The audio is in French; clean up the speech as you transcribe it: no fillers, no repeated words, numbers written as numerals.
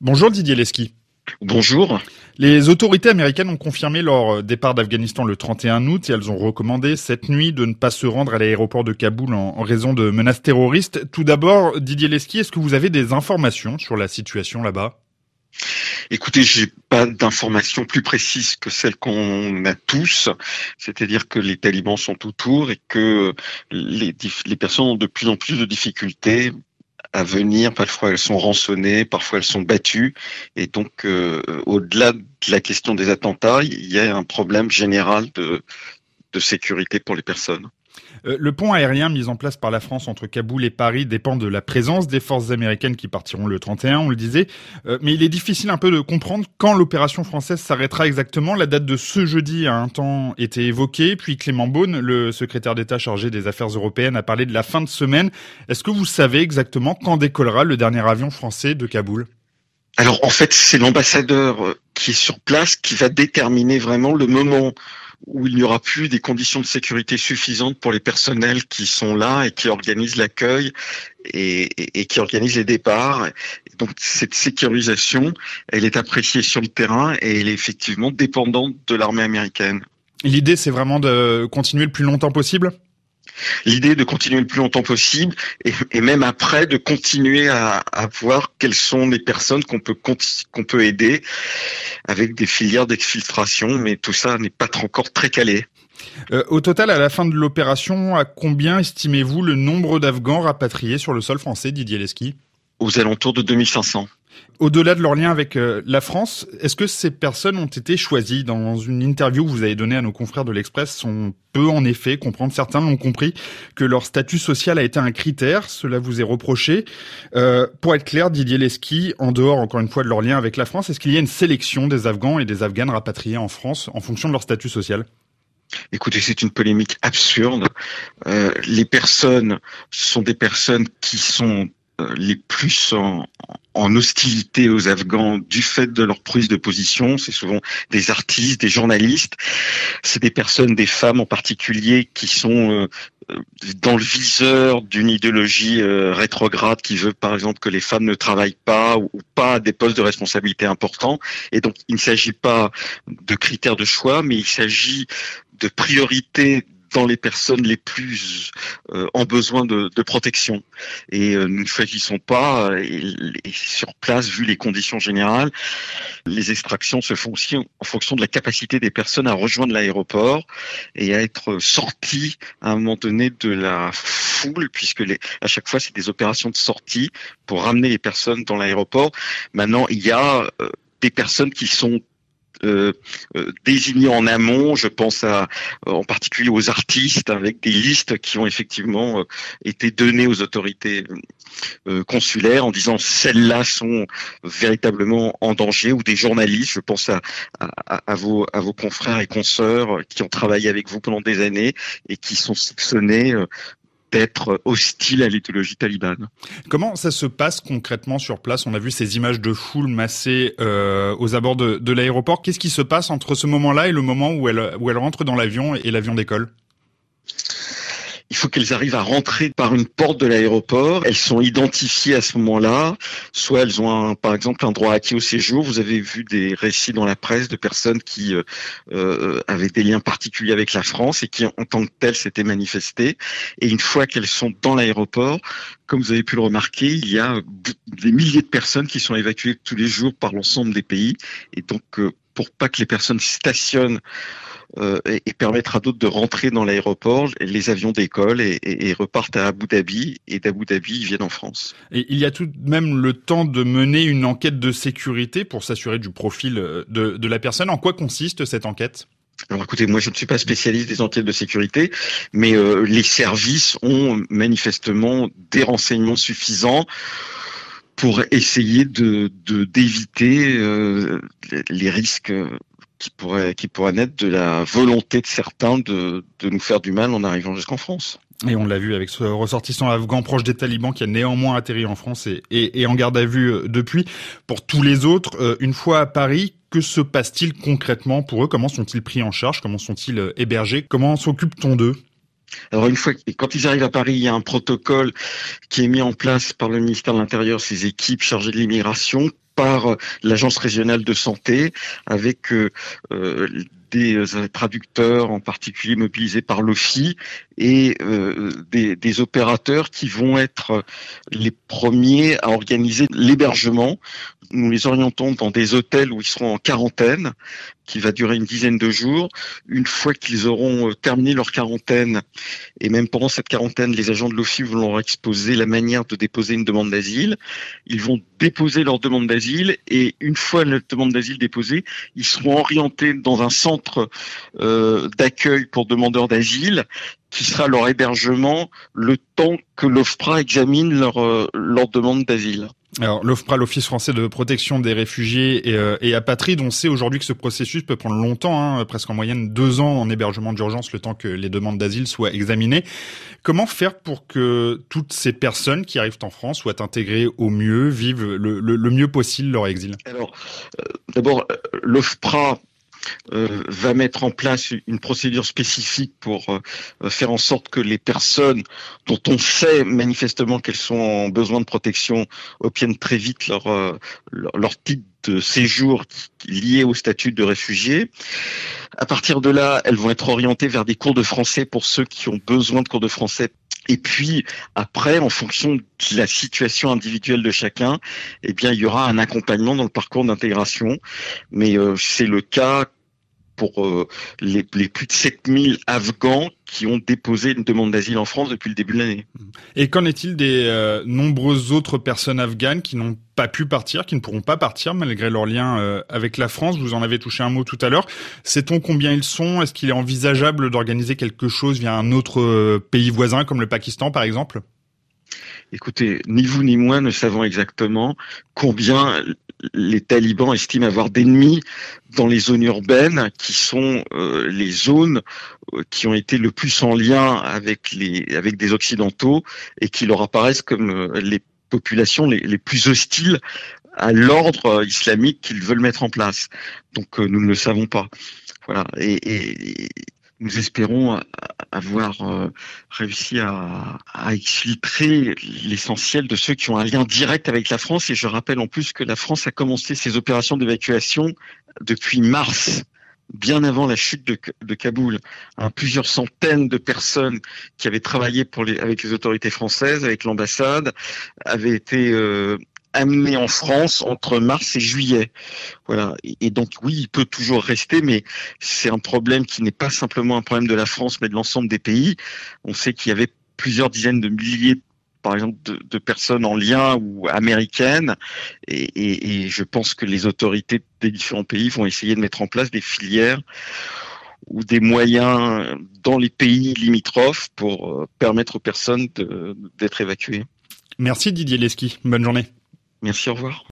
Bonjour Didier Lesky. Bonjour. Les autorités américaines ont confirmé leur départ d'Afghanistan le 31 août et elles ont recommandé cette nuit de ne pas se rendre à l'aéroport de Kaboul en raison de menaces terroristes. Tout d'abord, Didier Lesky, est-ce que vous avez des informations sur la situation là-bas ? Écoutez, j'ai pas d'informations plus précises que celles qu'on a tous, c'est-à-dire que les talibans sont autour et que les personnes ont de plus en plus de difficultés à venir. Parfois elles sont rançonnées, parfois elles sont battues, et donc au-delà de la question des attentats, il y a un problème général de sécurité pour les personnes. Le pont aérien mis en place par la France entre Kaboul et Paris dépend de la présence des forces américaines qui partiront le 31, on le disait. Mais il est difficile un peu de comprendre quand l'opération française s'arrêtera exactement. La date de ce jeudi a un temps été évoquée, puis Clément Beaune, le secrétaire d'État chargé des affaires européennes, a parlé de la fin de semaine. Est-ce que vous savez exactement quand décollera le dernier avion français de Kaboul ? Alors en fait, c'est l'ambassadeur qui est sur place qui va déterminer vraiment le moment où il n'y aura plus des conditions de sécurité suffisantes pour les personnels qui sont là et qui organisent l'accueil et qui organisent les départs. Et donc cette sécurisation, elle est appréciée sur le terrain et elle est effectivement dépendante de l'armée américaine. L'idée, c'est vraiment de continuer le plus longtemps possible ? L'idée de continuer le plus longtemps possible et même après de continuer à voir quelles sont les personnes qu'on peut aider avec des filières d'exfiltration, mais tout ça n'est pas encore très calé. Au total, à la fin de l'opération, à combien estimez-vous le nombre d'Afghans rapatriés sur le sol français, Didier Lesky ? Aux alentours de 2500. Au-delà de leur lien avec la France, est-ce que ces personnes ont été choisies ? Dans une interview que vous avez donnée à nos confrères de l'Express, on peut en effet comprendre, certains l'ont compris, que leur statut social a été un critère, cela vous est reproché. Pour être clair, Didier Lesky, en dehors encore une fois de leur lien avec la France, est-ce qu'il y a une sélection des Afghans et des Afghanes rapatriés en France en fonction de leur statut social ? Écoutez, c'est une polémique absurde. Les personnes sont des personnes qui sont les plus en hostilité aux Afghans du fait de leur prise de position. C'est souvent des artistes, des journalistes. C'est des personnes, des femmes en particulier, qui sont dans le viseur d'une idéologie rétrograde qui veut, par exemple, que les femmes ne travaillent pas ou pas à des postes de responsabilité importants. Et donc, il ne s'agit pas de critères de choix, mais il s'agit de priorités dans les personnes les plus en besoin de protection. Et nous ne choisissons pas, et sur place, vu les conditions générales, les extractions se font aussi en fonction de la capacité des personnes à rejoindre l'aéroport et à être sorties à un moment donné de la foule, puisque à chaque fois, c'est des opérations de sortie pour ramener les personnes dans l'aéroport. Maintenant, il y a des personnes qui sont désignés en amont. Je pense en particulier aux artistes, avec des listes qui ont effectivement été données aux autorités consulaires en disant celles-là sont véritablement en danger, ou des journalistes. Je pense à vos confrères et consoeurs qui ont travaillé avec vous pendant des années et qui sont soupçonnés d'être hostile à l'idéologie talibane. Comment ça se passe concrètement sur place ? On a vu ces images de foule massée aux abords de l'aéroport. Qu'est-ce qui se passe entre ce moment-là et le moment où elles rentrent dans l'avion et l'avion décolle ? Il faut qu'elles arrivent à rentrer par une porte de l'aéroport. Elles sont identifiées à ce moment-là. Soit elles ont par exemple un droit acquis au séjour. Vous avez vu des récits dans la presse de personnes qui avaient des liens particuliers avec la France et qui, en tant que telles, s'étaient manifestées. Et une fois qu'elles sont dans l'aéroport, comme vous avez pu le remarquer, il y a des milliers de personnes qui sont évacuées tous les jours par l'ensemble des pays. Et donc, pour pas que les personnes stationnent et permettre à d'autres de rentrer dans l'aéroport, les avions décollent et repartent à Abu Dhabi, et d'Abu Dhabi, ils viennent en France. Et il y a tout de même le temps de mener une enquête de sécurité pour s'assurer du profil de la personne. En quoi consiste cette enquête ? Alors écoutez, moi je ne suis pas spécialiste des enquêtes de sécurité, mais les services ont manifestement des renseignements suffisants pour essayer d'éviter les risques qui pourrait naître de la volonté de certains de nous faire du mal en arrivant jusqu'en France. Et on l'a vu avec ce ressortissant afghan proche des talibans qui a néanmoins atterri en France et en garde à vue depuis. Pour tous les autres, une fois à Paris, que se passe-t-il concrètement pour eux ? Comment sont-ils pris en charge ? Comment sont-ils hébergés ? Comment s'occupe-t-on d'eux ? Alors quand ils arrivent à Paris, il y a un protocole qui est mis en place par le ministère de l'Intérieur, ses équipes chargées de l'immigration, par l'Agence régionale de santé avec des traducteurs en particulier mobilisés par l'OFI et des opérateurs qui vont être les premiers à organiser l'hébergement. Nous les orientons dans des hôtels où ils seront en quarantaine, qui va durer une dizaine de jours. Une fois qu'ils auront terminé leur quarantaine, et même pendant cette quarantaine, les agents de l'OFI vont leur exposer la manière de déposer une demande d'asile. Ils vont déposer leur demande d'asile et une fois la demande d'asile déposée, ils seront orientés dans un centre d'accueil pour demandeurs d'asile qui sera leur hébergement le temps que l'OFPRA examine leur demande d'asile. Alors, l'OFPRA, l'Office français de protection des réfugiés et apatrides, on sait aujourd'hui que ce processus peut prendre longtemps, presque en moyenne 2 ans en hébergement d'urgence, le temps que les demandes d'asile soient examinées. Comment faire pour que toutes ces personnes qui arrivent en France soient intégrées au mieux, vivent le mieux possible leur exil? Alors, d'abord, l'OFPRA va mettre en place une procédure spécifique pour faire en sorte que les personnes dont on sait manifestement qu'elles sont en besoin de protection obtiennent très vite leur titre de séjour lié au statut de réfugié. À partir de là, elles vont être orientées vers des cours de français pour ceux qui ont besoin de cours de français. Et puis après, en fonction de la situation individuelle de chacun, eh bien, il y aura un accompagnement dans le parcours d'intégration. Mais c'est le cas pour les plus de 7000 Afghans qui ont déposé une demande d'asile en France depuis le début de l'année. Et qu'en est-il des nombreuses autres personnes afghanes qui n'ont pas pu partir, qui ne pourront pas partir malgré leur lien avec la France? Vous en avez touché un mot tout à l'heure. Sait-on combien ils sont? Est-ce qu'il est envisageable d'organiser quelque chose via un autre pays voisin comme le Pakistan par exemple? Écoutez, ni vous ni moi ne savons exactement combien les talibans estiment avoir d'ennemis dans les zones urbaines qui sont les zones qui ont été le plus en lien avec des occidentaux et qui leur apparaissent comme les populations les plus hostiles à l'ordre islamique qu'ils veulent mettre en place. Donc nous ne le savons pas. Voilà. Et nous espérons avoir réussi à exfiltrer l'essentiel de ceux qui ont un lien direct avec la France. Et je rappelle en plus que la France a commencé ses opérations d'évacuation depuis mars, bien avant la chute de Kaboul. Plusieurs centaines de personnes qui avaient travaillé avec les autorités françaises, avec l'ambassade, avaient été amené en France entre mars et juillet. Voilà. Et donc, oui, il peut toujours rester, mais c'est un problème qui n'est pas simplement un problème de la France, mais de l'ensemble des pays. On sait qu'il y avait plusieurs dizaines de milliers, par exemple, de personnes en lien ou américaines. Et je pense que les autorités des différents pays vont essayer de mettre en place des filières ou des moyens dans les pays limitrophes pour permettre aux personnes d'être évacuées. Merci Didier Lesky. Bonne journée. Merci, au revoir.